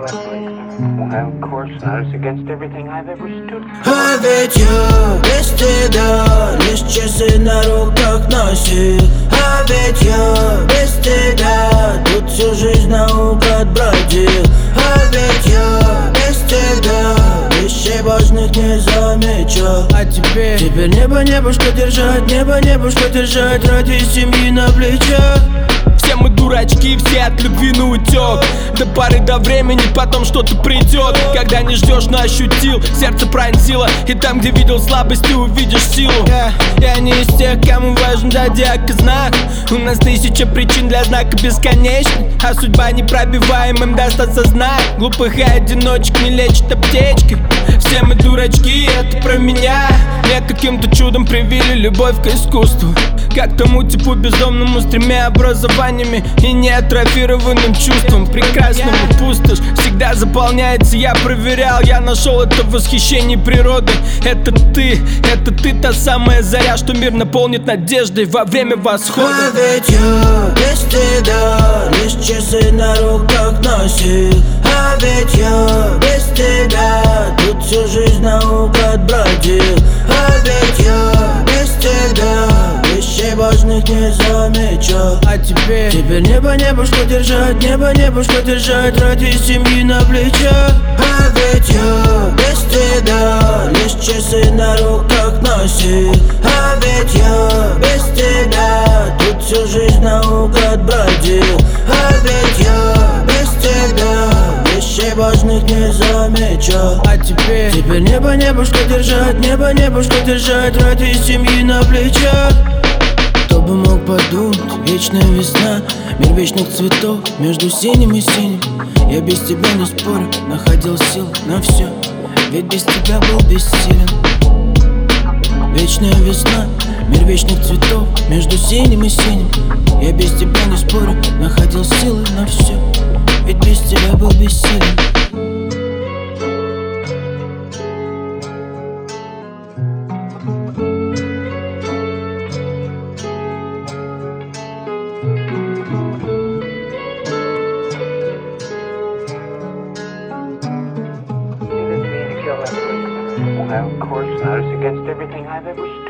А ведь я без тебя лишь часы на руках носил. А ведь я без тебя тут всю жизнь наугад бродил. А ведь я без тебя вещей важных не замечал. А теперь небо-небушка держать, небо-небушка держать ради семьи на плечах. все мы дурачки, все от любви на утек. До поры до времени, потом что-то придет. Когда не ждешь, но ощутил, сердце пронзило. И там, где видел слабость, ты увидишь силу. Я не из тех, кому важен зодиак и знак. У нас тысяча причин для знака бесконечных, а судьба непробиваемым даст осознать. Глупых и одиночек не лечит аптечкой. Все мы дурачки, это про меня. Мне каким-то чудом привили любовь к искусству, как тому типу бездомному с 3 образованиями и неатрофированным чувством. Прекрасного пустошь всегда заполняется. Я проверял, я нашел это в восхищении природой. Это ты та самая заря, что мир наполнит надеждой во время восхода. А ведь я без тебя лишь часы на руках носил. А ведь я без тебя тут всю жизнь наугад бродил. А ведь я без тебя вещей важных не замечал. А теперь небо-небушка держать, небо-небушка держать ради семьи на плечах. А ведь я без тебя лишь часы на руках носил. А ведь я без тебя тут всю жизнь наугад бродил. А ведь я без тебя вещей важных не замечал. А теперь небо-небушка держать ради семьи на плечах. Кто бы мог подумать, вечная весна, мир вечных цветов между синим и синим. Я без тебя, не спорю, находил сил на все, ведь без тебя был бессилен. Вечная весна, мир вечных цветов между синим и синим. Я без тебя, не спорю, находил силы на все, ведь без тебя был бессилен. Of course, not as against everything I've ever